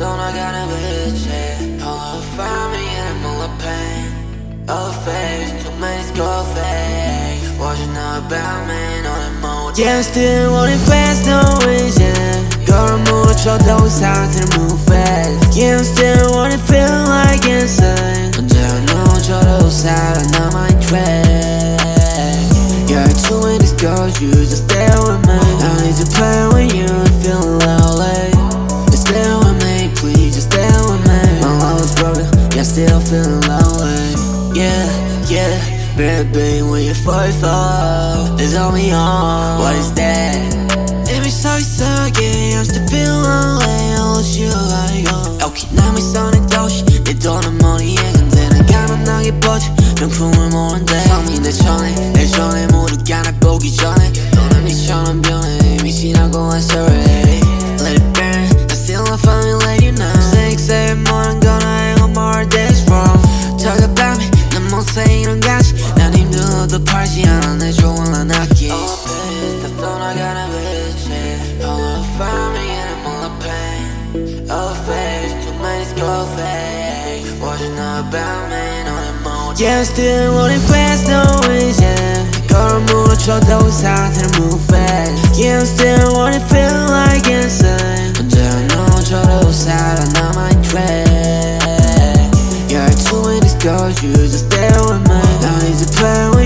또 나가는 빛에 All around me and I'm all the pain All face, too many score fake What you know about me, 너의 모든 Yeah, still wanting fast, no vision 걸어 묻혀도 상태를 move fast Yeah, I'm still wanting feel like insane 언제나 너처럼 살아남아 in track Yeah, too many scars, you just stay with me I need to play with you and feeling lonely Just stay with me, please, just stay with me My love is broken, yeah, still feeling lonely Yeah, yeah, baby, when you fall There's only on, what is that? Let me so yeah, I'm still feeling lonely I want you like okay, 남의 손에 도시 내 돈은 머리에 근데 난 가만하게 버텨 명품을 모른대 섬이 내 전에 모두가 날 보기 전에 너는 미처럼 변해 미치라고 I'm sorry Let it burn I still not finally let you know say 뭐는 gonna hang on more days wrong Talk about me 난 못해 이런 가지 난 힘들어도 팔지 않아 내 조언은 아끼 All pissed 다 떠나가는 빛에 All around me and I'm all the pain All face too many score fake What you know about me 너의 모든 Yeah, still wanting fast, no vision 걸어 묻혀도 상태를 move fast Yeah, I'm still wanting feel like insane 언제나 너처럼 살아남아 in track Yeah, too many scars, you just stay with me I need to play with